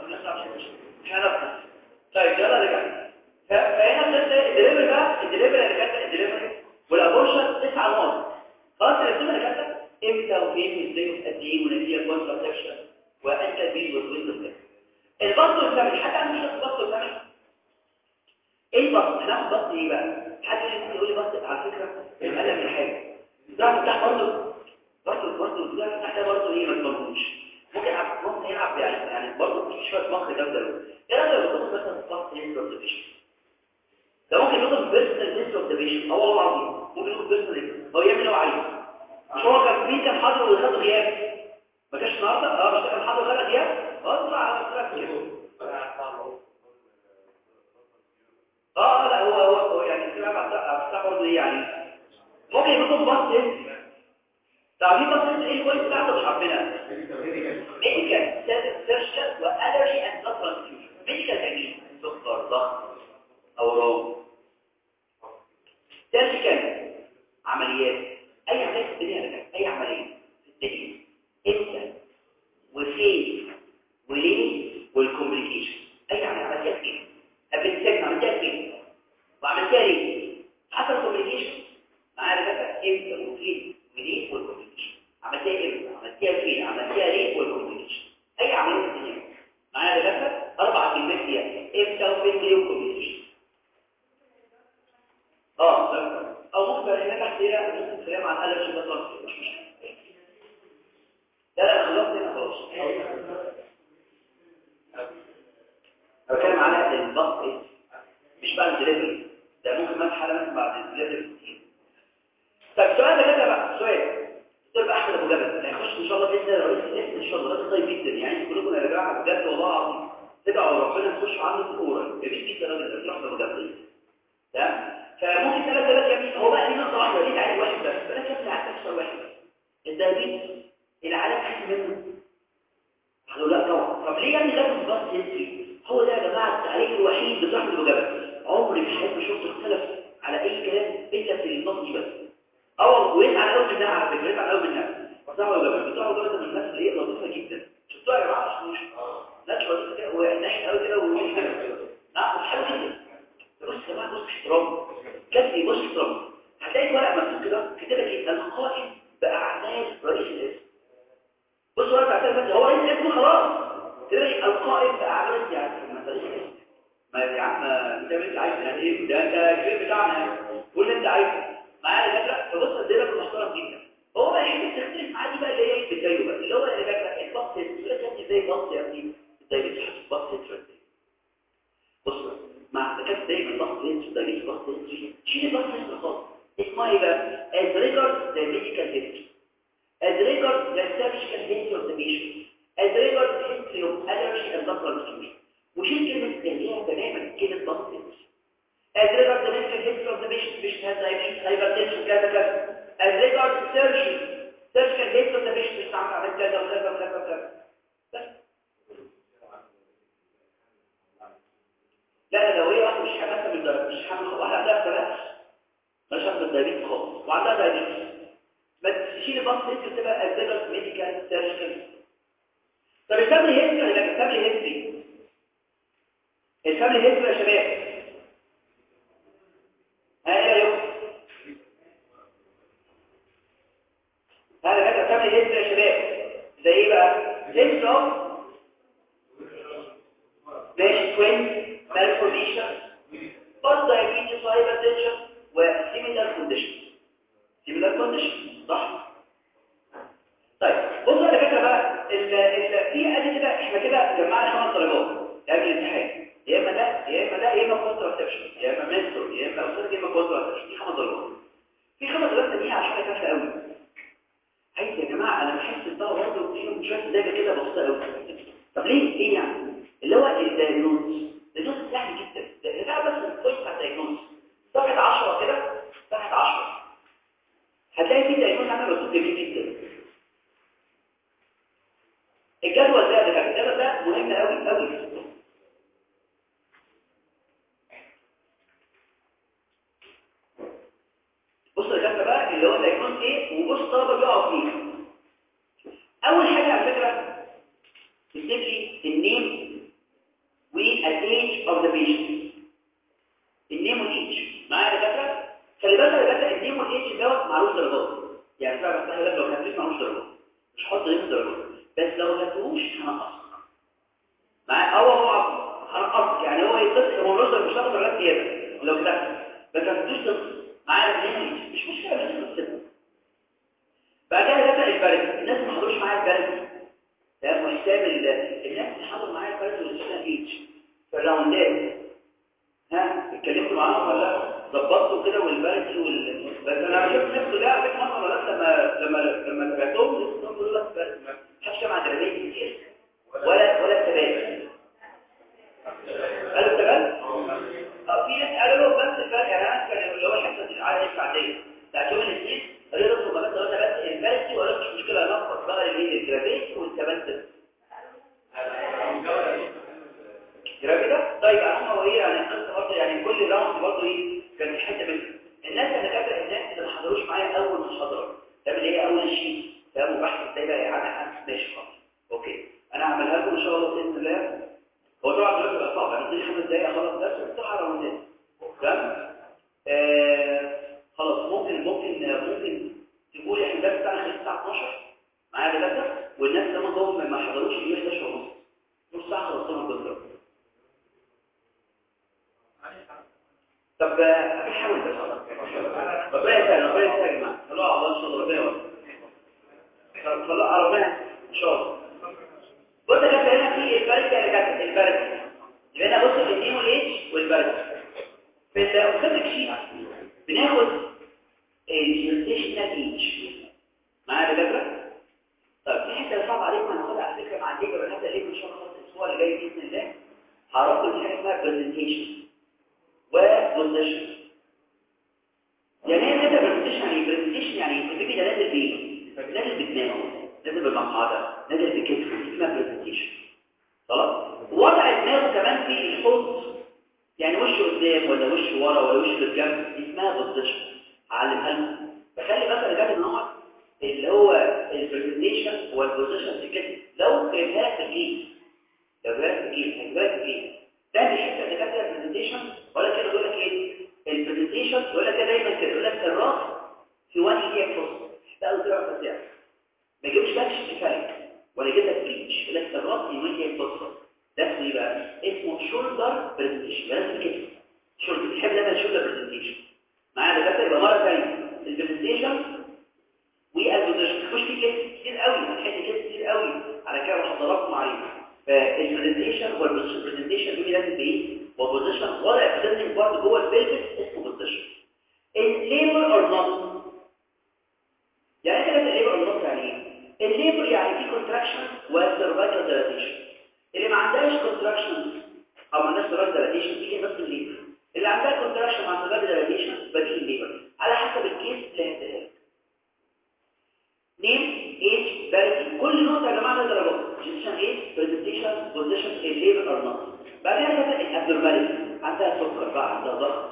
احنا طيب يلا رجعنا فهنا الدليفري بقى الدليفري والابورشن 9 نقط خلاص الرسوم اللي كانت امتى وفين ازاي وقد ايه ونتيجه كونتراسبشن وانت بيد والويندوز البطل والفمل حد عنده مشكله البطل والفمل ايه البطل هناخد بطل ايه بقى حد يقول لي بطل على فكره القلم من حاجه ده بتاع برضه ده بتاع برضه ايه ما تضمنوش ممكن يلعب يعني برضه في شويه مخ ده ايه رايك لو مثلا بطل انتربريتيشن ده ممكن ياخد بيرسونال انتربريتيشن والله العظيم ممكن ياخد بيرسونال هو يعمل اللي هو عايزه مش هو كان حاضر وخد غياب ما كانش النهارده مش كان حاضر وخد غياب اطلع على كده لا هو يعني كده بتاع برضه ايه يعني ممكن يكون بطل تعريف بطل ايه الكويس بتاعته مش عارفينها ميديكال سيرشن والرجي اند ترانسفيوجن ميديكال يعني سكر ضغط اورام سيرجيكال عمليات اي عمليه في الدنيا اي عمليه في الدنيا امتى وفين وليه والكومبليكيشن اي عمليه كده قبل السجن عملتها كده وعملتها ليه حصل كومبليكيشن معايا كده امتى وفين وليه والكومبليكيشن عملتها امتى عملتها فين عملتها ليه والكومبليكيشن اي عمليه في الدنيا معايا كده 4 كلمات فيها امتى وفين وليه والكومبليكيشن او ممكن هنا تحت ممكن كلام عن الرجي بطل مش مشكله لا خلاص هنا خلاص بتكلم على الضغط مش بعد الدليفري ده ممكن ما حاله مثلا بعد الدليفري كتير طيب السؤال ده كده بقى سؤال دكتور احمد ابو جبل هيخش ان شاء الله باذن الله رئيس الاسم ان شاء الله راجل طيب جدا يعني كلكم يا جماعه بجد والله العظيم تدعوا ربنا تخشوا عنده في الاورال جميل جدا الراجل ده احمد ابو جبل تمام فممكن 3000 يمين هو بقى ليه نقطه واحده ليه تعريف واحد بس بلاش يبقى عارف تفسير واحد الدايبيتس العالم حاسس منه قالوا لا طبعا طب ليه يعني لازم بس هيستري هو ده يا جماعه التعريف الوحيد بتاع احمد ابو جبل عمري في حياتي ما شفت اختلف على اي كلام الا في النقطه دي بس ويسعى الاول منها على فكره يسعى الاول منها بتاع ابو جبل بتاع ابو جبل من الناس اللي هي لطيفه جدا شفتوها يا جماعه مش ناس لطيفه كده وعينين قوي كده ووش كده نعم حلو جدا بص يا جماعه بص احترام كاتب بص احترام هتلاقي ورقه مكتوب كده كتبت ايه القائم باعمال رئيس الاسم بص ورقه بتاعت هو رئيس الاسم خلاص كده القائم باعمال يعني مثلا الاسم ما يا عم انت مش عايز يعني ايه ده انت الكلام بتاعنا قول اللي انت عايزه معايا فكره فبص الدرجه محترم جدا هو بقى يحب تختلف معاه بقى اللي هي بتزيه بقى اللي هو اللي فاكره الباص يقول ازاي باص يا ابني ازاي بتحط باص بص مع كده دايما باص ازاي باص شيل الباص خالص اسمها ايه بقى as regards the medical history as regards the surgical history of the patient as regards the history of allergy and blood transfusion وشيل كلمه اللي هي تماما كلمه باص as regards the medical history of the patient has diabetes hypertension كذا كذا as regards surgical history of the patient مش عامل كذا وكذا وكذا وكذا بس لا لو هي واحده مش حماسه مش حامل واحده عندها ثلاث مش هتاخد الدايبيتس خالص وعندها دايبيتس بس تشيل الباص دي تبقى as regards medical surgical طب الفاميلي هيستوري ولا الفاميلي هيستوري الفاميلي هيستوري يا شباب هذا كده فاميلي هيستوري يا شباب زي ايه بقى هيستوري ماشي توين malformation بس diabetes hypertension وسيميلار كونديشن صح طيب بصوا يا دكاتره بقى في ادي كده احنا كده جمعنا 5 درجات قبل الامتحان يا اما ده يا اما كونتراسبشن يا اما مينستر يا اما اوسر يا اما كونتراسبشن دي 5 درجات في 5 درجات تانية على حاجه كافيه قوي عايز يا جماعه انا بحس الطلبه برضه فيهم شويه زي كده بسيطه قوي طب ليه يعني اللي هو الدايجنوز سهل جدا ده بس البوينت بتاع الدايجنوز صفحه 10 كده صفحه 10 هتلاقي في دايجنوز عامل مكتوب جميل جدا الجدول ده مهم قوي of the patient. النيم والايدج معايا يا دكاتره. خلي بالك يا دكاتره النيم والايدج دوت معلوش درجات، يعني فعلا بفتح لك لو خدتوش معلوش درجات، مش هحط ليه درجات، بس لو خدتوش هنقصك معايا. هو هنقصك، يعني هو يقص هو الرزق مش هتاخد درجات زياده لو كتبت، بس ما خدتوش تقص معايا النيم والايدج مش مشكله، بس تقص. بقى كده دكاتره البرد، الناس ما حضروش معايا البرد ده محساب الناس اللي حضروا معايا البرد والسنه ايدج في الراوندات، ها اتكلمتوا معاهم ولا ظبطتوا كده والبلدي بس انا شفت نفسه ده على فكره مره مرات لما تابعتهم لقيتهم بيقولوا لك ما حدش سمع جرابيه كتير ولا ثبات. قالوا ثبات؟ في ناس قالوا له بس الفرق، يعني انا كان اللي هو الحته العاديه العاديه بتاعت يوم الاثنين قالوا له بس البلدي ولا مش مشكله نقص بقى الجرابيه والثبات جرابي ده. طيب هم ايه يعني القصه برضه، يعني كل راوند برضه ايه كان في حته منه. الناس اللي كانت الناس اللي ما حضروش معايا اول محاضره ده اللي هي اول شيء ده مبحث ازاي بقى يعني ماشي خالص اوكي انا هعملها لكم ان شاء الله باذن الله. هو طبعا دلوقتي بقى صعب انا اديني 5 دقايق خلاص درس بتاع راوندات تمام. خلاص ممكن تقولي احنا الدرس بتاعنا خلص الساعه 12 معايا دلوقتي، والناس اللي هم ما حضروش يجوا 11 ونص نص ساعه خلصنا بالظبط. طب احاول بس ربنا يسهل يا جماعه، خلوها على الله ان شاء الله، ربنا يوفقك خلوها على ربنا ان شاء الله. بص يا كابتن هنا في البرد يا كابتن البرد يبقى انا بص في الدي والاتش والبرد في الاوكسيدك شيت بناخد الجيرتيشنال ايتش معايا يا دكاتره. طب في حته صعبه عليكم هناخدها على فكره مع الليبر، هنبدا ليكم ان شاء الله الاسبوع اللي جاي باذن الله. هعرفكم حاجه اسمها برزنتيشن وبوزيشن. يعني ايه كده برزنتيشن؟ يعني برزنتيشن يعني الفيديو ده نازل بيه، نازل بدماغه، نازل بالمقعده، نازل بكتفه، اسمها برزنتيشن. خلاص وضع دماغه كمان في الحوض، يعني وشه قدام ولا وشه ورا ولا وشه للجنب، اسمها بوزيشن. هعلمها لكم. فخلي بالك يا جدع النوع اللي هو البرزنتيشن والبوزيشن في الكتف لو جايبها لك في الجيب، لو جايبها لك في الجيب هيجيبها لك في الجيب ده بيحس ان كده البرزنتيشن. ولا كده يقول لك ايه البرزنتيشن، يقول لك كده دايما كده يقول لك الراس في 1 ايديك فوق ده الزرع بتاعه، ما يجيبش لك شيفالك ولا يجيب لك بريتش، يقول لك الراس في 1 ايديك فوق ده اسمه ايه بقى؟ اسمه شولدر برزنتيشن. لازم كده شولدر بتحب لما شولدر برزنتيشن معايا ده كده. يبقى مره ثانيه البرزنتيشن والبوزيشن مش في كتير قوي، هنحل كتير قوي على كده وحضراتكم عليه. فالبرزنتيشن والبوزيشن، برزنتيشن دول لازم بايه وبوزيشن ولا برزنتنج بارت جوه البلفس اسمه بوزيشن. الليبر اور نوت يعني كده الليبر اور نوت يعني ايه؟ الليبر يعني في كونتراكشن وسيرفايكال ديلاتيشن. اللي ما عندهاش كونتراكشن او ما عندهاش سيرفايكال ديلاتيشن دي بس الليبر. اللي عندها كونتراكشن مع سيرفايكال ديلاتيشن بدي الليبر على حسب الكيس اللي هتلاقيه. نيم ايج بارتي كل نقطه يا جماعه ده درجات جيشن ايه برزنتيشن بوزيشن الليبر اور نوت. بعد كده الابنورماليتي عندها سكر بقى عندها ضغط.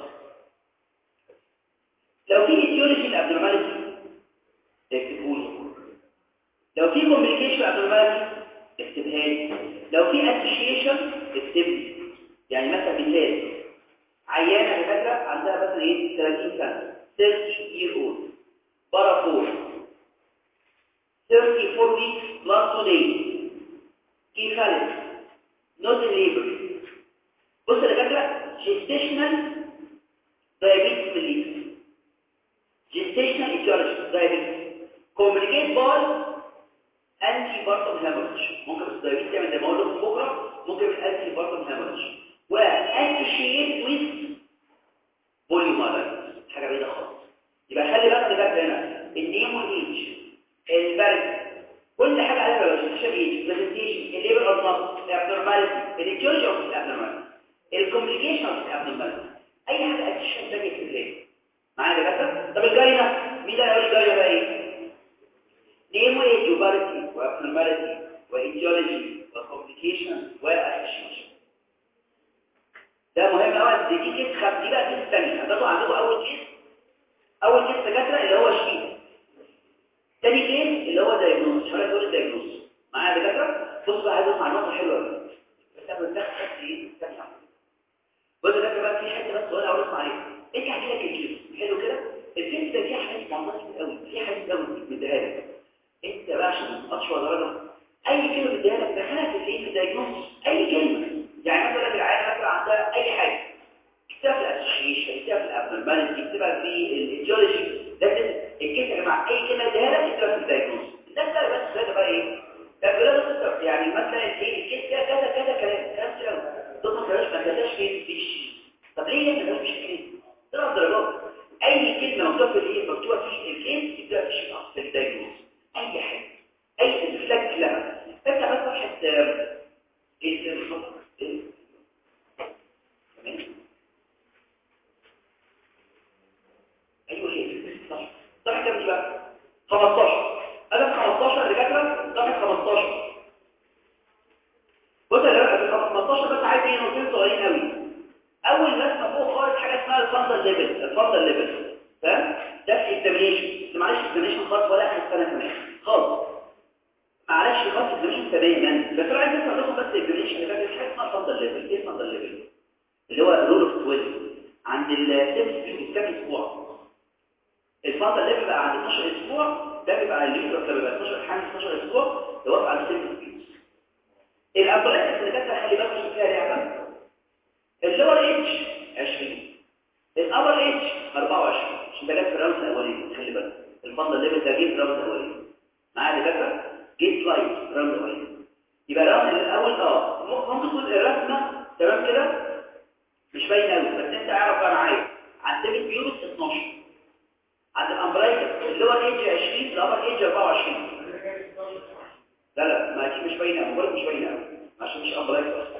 لو في ايتيولوجي الابنورماليتي اكتبوا لي، لو في كومبليكيشن الابنورماليتي اكتبها لي، لو في اسوشيشن اكتب لي. يعني مثلا مثال عيانه فاكره عندها مثلا ايه 30 سنه 30 year old بارافور 34 weeks plus 2 days كيفالك not in labor. بص يا دكاتره gestational diabetes mellitus gestational etiology diabetes communicate by antepartum hemorrhage. ممكن الدايابيتس تعمل زي ما قلت لكم بكره ممكن antepartum hemorrhage و associate with polymyelitis حاجه بعيده خالص. يبقى خلي بالك يا دكاتره هنا النيم والايدج البرد كل حاجه عليها برزنتيشن ايج برزنتيشن الليبر اوف نوت الابنورماليتي الايتيولوجي اوف الابنورماليتي الكومبليكيشن اوف الابنورماليتي اي حاجه اديشن تانية في الليل معايا يا دكاتره. طب الجاينا مين اللي هيقول الجاينا بقى ايه؟ نيم وايج وبارتي وابنورماليتي وايتيولوجي وكومبليكيشن واسوشيشن. ده مهم قوي. دي كيس دي بقى كيس ثانيه هتاخدوا عندكم اول كيس دكاتره اللي هو الشيت. تاني كيس اللي هو دايجنوز حضرتك تقول الدايجنوز معايا يا دكاتره. بص بقى عايز اسمع نقطه حلوه بس قبل ما تاخد ايه ثانيه الدايجنوز اي كلمه. يعني مثلا العيال مثلا عندها اي حاجه اكتبها في الاسوشيشن، اكتبها في الابنورماليتي، اكتبها في الايديولوجي، لكن الكلمه يا جماعه اي كلمه اديها لك اكتبها في الدايجنوز. الناس بقى بس ده بقى ايه؟ ده بيقول يعني مثلا ايه الكيس فيها كذا كذا كلام كده تطلع ما كذاش فيش. طب ليه انت مش كده؟ 3 درجات. اي كلمه مكتوبه في الايه مكتوبه في الكيس اكتبها في الدايجنوز. اي حاجه اي انفلاك لها افتح بس صفحه ايه الخطر تمام. ايوه هي صح كام دي بقى 15 قلم 15 رجاله صفحه 15. بص يا جماعه 15 بس عايز ايه نقطتين صغيرين قوي. اول رسمه فوق خالص حاجه اسمها الفاندر ليفل فاهم؟ ده في اكزامينيشن معلش اكزامينيشن خالص ولا اخر سنه كمان خالص معلش خالص اكزامينيشن تماما. بس انا عايز اسال لكم بس اكزامينيشن اللي فاتت حاجه اسمها الفاندر ليفل. ايه الفاندر ليفل؟ اللي هو رول اوف 12 عند السيمس بيوت كام اسبوع. الفاندر ليفل بقى عند 12 اسبوع ده بيبقى الليفل بيبقى 12 حاجه 12 اسبوع ده واقف على السيمس بيوت. الابريس اللي كانت خلي بالكم فيها لعبه اللور اتش 20 الابر اتش 24 عشان ده جت في الراوند الاولاني. خلي بالك الفاندر ليفل ده جه في الراوند الاولاني معايا دكاتره جيت لايت راوند الاولاني. يبقى الراوند الاول ممكن تكون الرسمه تمام كده مش باينه قوي بس انت اعرف بقى معايا عند سيمس بيوت 12 عند الامبرايكس اللور ايدج 20 الابر ايدج 24. لا ما دي مش باينه بقول مش باينه قوي عشان مش امبرايكس اصلا.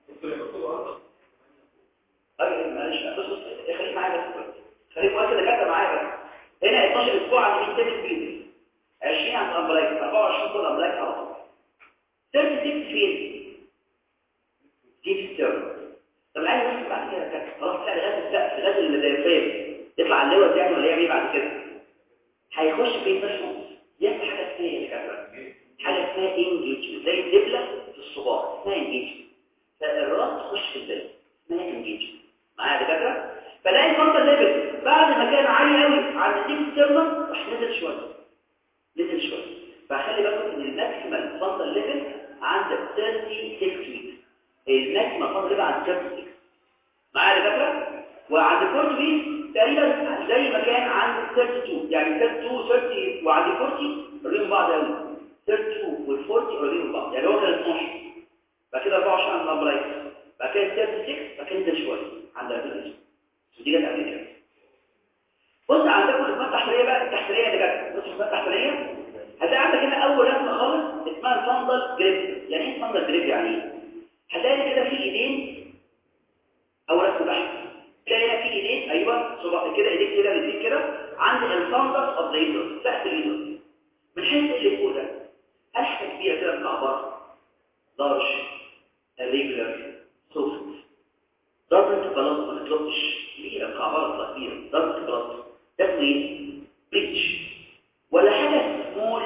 طيب معلش بص خليك معايا بس خليك مؤكد كده معايا بس. هنا 12 اسبوع عند سيمس بيوت 20 عند الامبرايكس 24 كل امبرايكس على طول. 36 فين؟ دي في السيرفر. طب العيل ممكن بعد كده خلاص طلع لغايه السقف لغايه الميزانيه يطلع على اللواء يعني ولا يعمل ايه بعد كده؟ هيخش في البشمول يعمل حاجه اسمها ايه يا كابتن؟ حاجه اسمها انجيجمنت زي الدبله في الصباع اسمها انجيجمنت. فالراس تخش في البلد اسمها انجيجمنت معايا يا كابتن؟ فلاقي الفانتر ليفل بعد ما كان عالي قوي عند الديب ستيرنم راح نزل شويه. فخلي بالكم ان الماكسيمال فانتر ليفل عند 36 ويك. الماكسيمال فانتر ليفل عند 36 معايا يا كابتن؟ وعند 40 ويك تقريبا زي ما كان عند 32 يعني 32 30 وعند 40 قريبين من بعض قوي. 32 وال 40 قريبين من بعض يعني هو كان 12 بعد كده 24 عند الامبرايكس بعد كده 36 بعد كده نزل شويه عند 40 دي جت قبل كده. بص عندكم الرسمه التحتيه بقى التحتيه اللي جت بص الرسمه التحتيه هتلاقي عندك هنا اول رسمه خالص اسمها الفاندل جريب. يعني ايه الفاندل جريب يعني ايه؟ هتلاقي كده في ايدين اول رسمه بحث تلاقي هنا في ايدين ايوه صباع كده ايديك كده الاثنين كده عند الفاندل اوف ذا ليدر تحت الليدر من حيث اللي فوق ده هل حاجه كبيره كده مكعبره لارج ريجولار سوفت ضربة بلاط ما تطلقش كبيرة مكعبرة كبيرة ضربة بلاط ده اسمه ايه؟ بريتش ولا حاجة سمول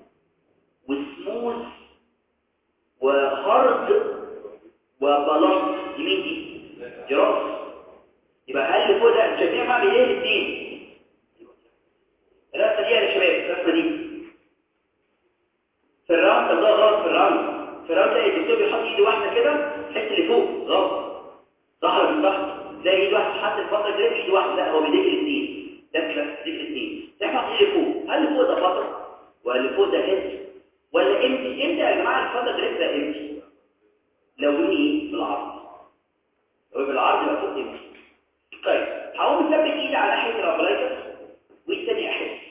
وسموث وهارد وبلاط يمين دي راس. يبقى هل فوق ده شايفين بعمل ايه الاثنين؟ الرسمه دي يا شباب الرسمه دي في الراوند ده غلط. في الراوند تلاقي الدكتور بيحط ايده واحده كده الحته اللي فوق غلط ظهر من تحت زي ايد واحد حط الفتره كده ايد واحده لا هو بيديك الاثنين ده كده بيديك الاثنين تحط ايه اللي فوق هل اللي فوق ده فتره ولا اللي فوق ده هيد ولا امتى يا جماعه الفتره كده ده امتى لو ايه بالعرض لو بالعرض يبقى فوق امتى. طيب هقوم مثبت ايدي على ناحيه الامبلايكس والثانيه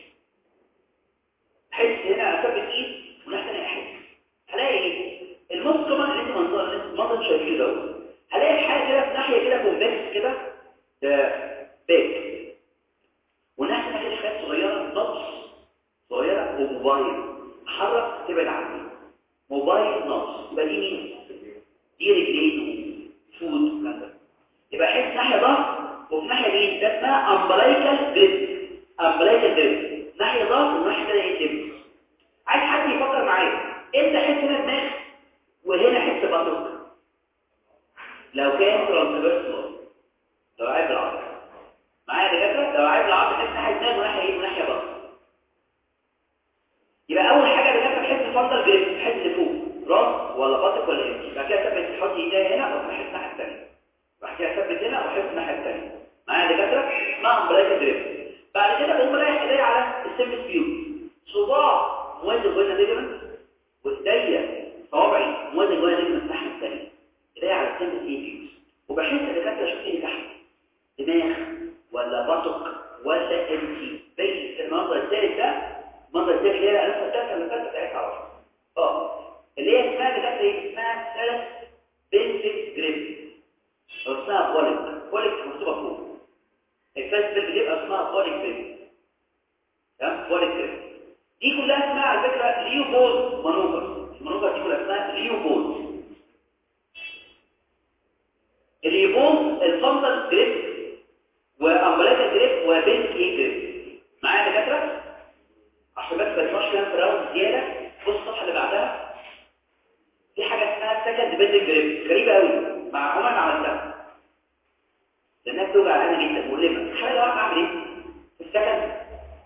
احس هنا اثبت ايد وناحيه ثانيه احس هلاقي ايه الموست كومن اللي انت منظر شايفينه دوت هلاقي حاجه كده في ناحيه كده كونفكس كده ده باك وناحيه كده حاجات صغيره نقص صغيره وموبايل حرك تبعد عني موبايل نقص يبقى دي مين دي رجلين فود كده يبقى احس ناحيه ظهر وفي ناحيه مين ده اسمها امبلايكال جريب ناحيه ظهر والناحيه الثانيه ايه عايز حد يفكر معايا امتى احس هنا دماغ وهنا احس بطنك لو كان ترانسفيرس لو عايز العضله معايا دكاتره لو عايز العضله تحس ناحيه دماغ وناحيه ايه وناحيه بطن. يبقى اول حاجه دكاتره تحس الفندل جريب تحس لفوق راس ولا بطق ولا ايه؟ بعد كده ثبت تحط ايديا هنا وتروح الناحيه الثانيه. بعد كده ثبت هنا وحط الناحيه الثانيه. معايا يا دكاتره؟ مع امبلايكال دريب. بعد كده بقوم رايح ايديا على السيمبس فيو. صباع موازي جوه الليجمنت وايديا صوابعي موازي جوه الليجمنت الناحيه الثانيه. ايديا على السيمبس فيو. وبحس يا دكاتره اشوف ايه تحت. دماغ ولا بطق ولا انتي. بس المنظر الثالث ده المنظر الثالث اللي هي الالفه الثالثه اللي فاتت بتاعتها على طول. اللي هي اسمها دكاتره ايه؟ اسمها ثالث بنفيت جريب. او اسمها بوليك مكتوبه فوق. الفاست بيلد جريب اسمها بوليك جريب. تمام؟ بوليك جريب. دي كلها اسمها على فكره ليوبولد مانوفر. المانوفر دي كلها اسمها ليوبولد. الليوبولد الفندل جريب وامبلايكال جريب وبنت ايه جريب. معايا دكاتره؟ عشان بس ما يطلعش كلام في راوند زياده. بص الصفحه اللي بعدها في حاجه اسمها سكند بيلد جريب. غريبه قوي مع عمر ما عملتها لانها بتوجع انا جدا مؤلمه. تخيل لو انا اعمل ايه في السكند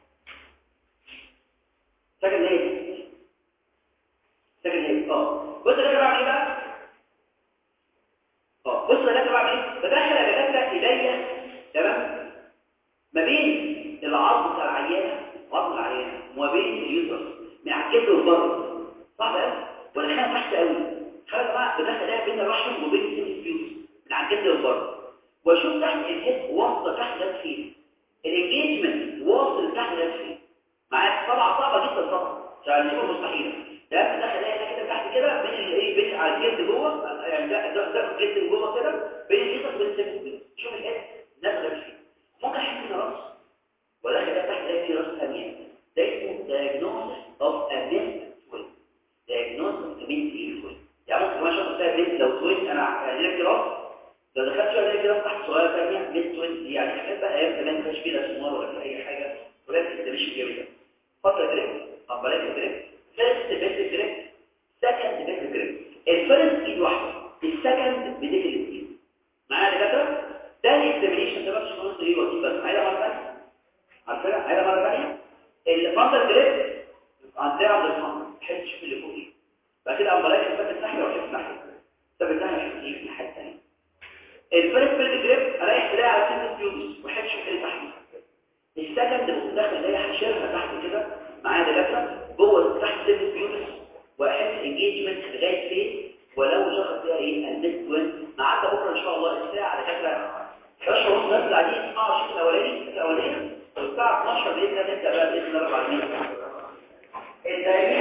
ايه سكند ايه بص انا بعمل ايه بقى بص انا بعمل ايه بدخل يا دكاتره ايديا تمام ما بين العظم بتاع العيانه عظم العيانه وما بين اليوترس من على الجلد والبر. صعب قوي ولا خانه تحت قوي. خلي بقى بدخل ايديا بين الرحم وبين السيمفيوز من على الجلد والبر واشوف تحت الهيد واصله تحت ده فين. الانجيجمنت واصل تحت ده فين. معاك طبعا صعبه جدا طبعا عشان نشوف مستحيله. ده بدخل ايديا كده تحت كده بين الايه بين على الجلد جوه يعني ده الجلد من جوه كده بين اليوترس وبين السيمفيوز. شوف الهيد نازله فين. ممكن احس ان راس ولا كده تحت ده في راس ثانيه. ده اسمه diagnosis of a missed twin. diagnosis of a missed twin. يعني ممكن ما شاء الله بنت لو توين انا لك راس لو دخلت شويه كده تحت صغيره ثانيه ميد توين دي يعني حاجات بقى ايام زمان ما كانش فيه اسمار ولا اي حاجه ولكن ده مش جميل. فتره جريب امبلايكال جريب فيرست بيت جريب سكند بيت جريب. الفيرست ايد واحده السكند بديك الاثنين. معايا يا دكاتره؟ ده الاكزامينشن ده بس خلاص ايه وظيفه بس عايزه مره ثانيه عارفين عايزه مره ثانيه الفانتر جريب عندها عند الفانتر تحس تشوف اللي فوق ايه. بعد كده امبلايكال ثابت ناحيه وحس ناحيه ثابت ناحيه وحس ايه الناحيه الثانيه. الفيرست بيلد جريب اريح تلاقي على سن الفيوز وحد شوف اللي تحت. السكند بقوم داخل الاقي حشرها تحت كده معايا دكاتره جوه تحت سن الفيوز واحس انجيجمنت لغايه فين ولو شخص فيها ايه الميد توين. معاك بكره ان شاء الله الساعه دكاتره 11 ونص نازل عليه اسمعوا الشوط الاولاني والساعه 12 باذن الله نبدا بقى باذن الله 4 الدايمين